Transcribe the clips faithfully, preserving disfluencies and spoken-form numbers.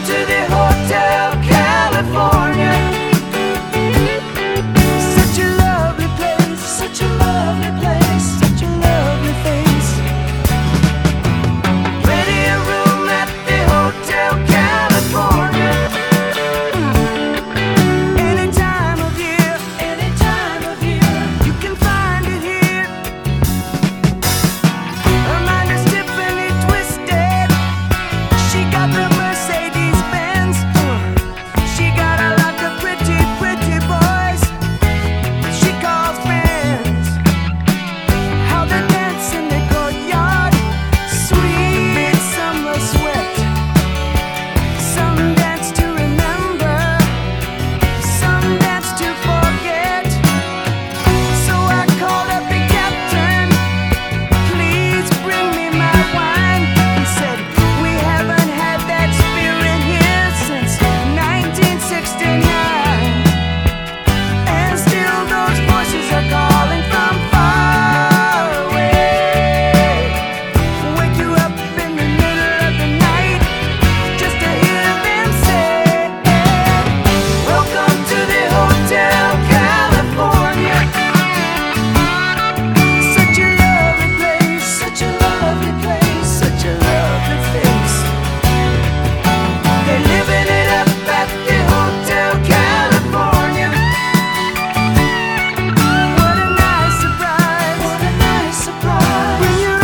to the Hotel California. Such a lovely place, such a lovely place, such a lovely face. Plenty of room at the Hotel California. Any time of year, any time of year, you can find it here. Her mind is Tiffany twisted. She got the Mercedes Benz. She got a lot of pretty, pretty boys she calls friends. How they dance in the courtyard, sweet summer sweat. Some dance to remember, some dance to forget. So I called up the captain, please bring me my wine. He said, we haven't had that spirit here since nineteen sixty-nine. And still those voices are calling from far away. Wake you up in the middle of the night just to hear them say, welcome to the Hotel California. Such a lovely place, such a lovely place, such a lovely face. They're living it up at the Hotel California. What a nice surprise, what a nice surprise. Bring your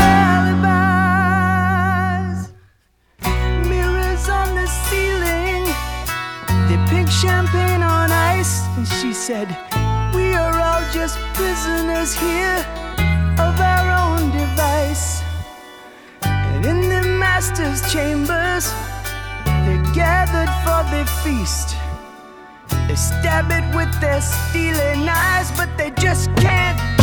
alibis. Mirrors on the ceiling, they pink champagne on ice. And she said, we are all just prisoners here of our own device. And in the master's chambers, they're gathered for the feast. They stab it with their steely knives, but they just can't